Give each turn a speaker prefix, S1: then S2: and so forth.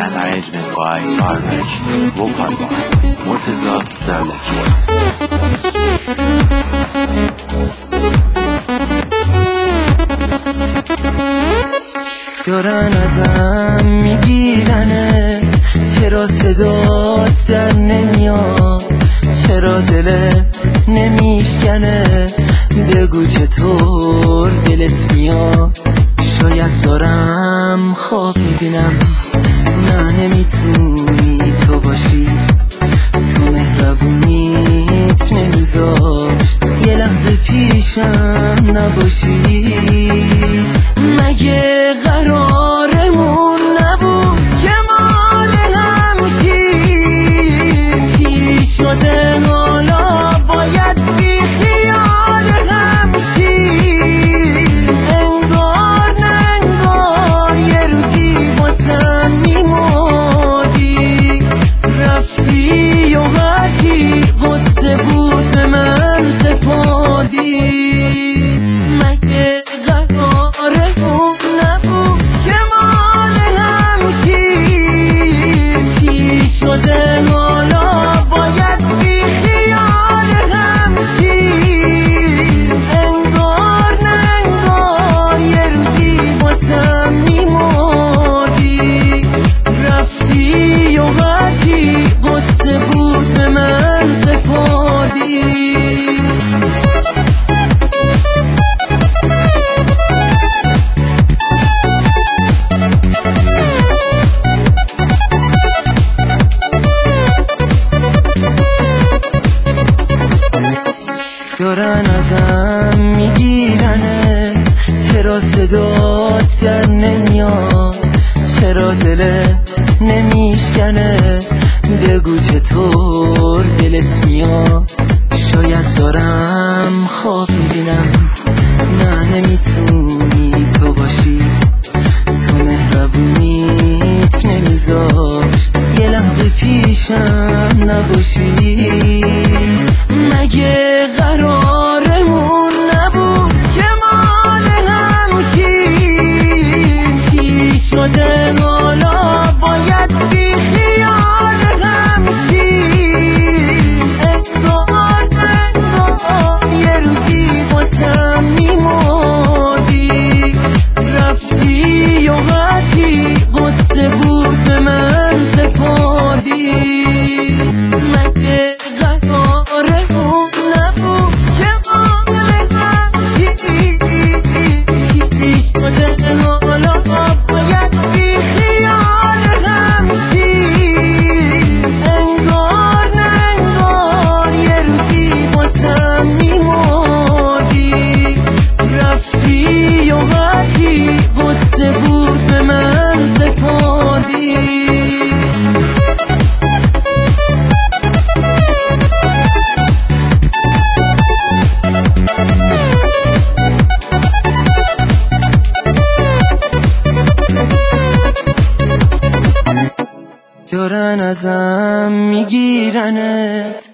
S1: and arrangement by Armesh, vocal by Murtaza Zarlaki.
S2: دارن ازم میگیرنت، چرا صدات در نمیاد، چرا دلت نمیشکنه، بگو چطور دلت میاد. شاید دارم خواب میبینم، نه نمیتونی تو باشی، تو مهربونیت نمیذاشت یه لحظه پیشم نباشی. مگه قرارمون نبود که مال همشیم؟ چی شده حالا باید بی خیال همشیم؟ انگار ننگار یه روزی واسم میمردی، رفتی و هرچی غصه بود به من سپردی. مگه قرارمون نبود که مال همشیم؟ چی شده حالا باید بی خیال همشیم؟ انگار ننگار یه روزی واسم میمردی، رفتی و هرچی غصه بود به من سپردی. دارن ازم میگیرنت، چرا صدات در نمیاد، چرا دلت نمیشکنه، بگو چطور دلت میاد. شاید دارم خواب میبینم، نه نمیتونی تو باشی، تو مهربونیت نمیذاشت یه لحظه پیشم نباشی. مگه قرارمون نبود که مال همشیم؟ چی شده حالا باید بی خیال همشیم؟ انگار ننگار یه روزی واسم میمردی، رفتی و هرچی غصه بود به من سپردی. مگه قرارمون نبود که مال همشیم؟ چی شده حالا باید بی خیال همشیم؟ انگار ننگار یه روزی واسم میمردی، رفتی و هرچی غصه بود به من سپردی. دارن ازم میگیرنت،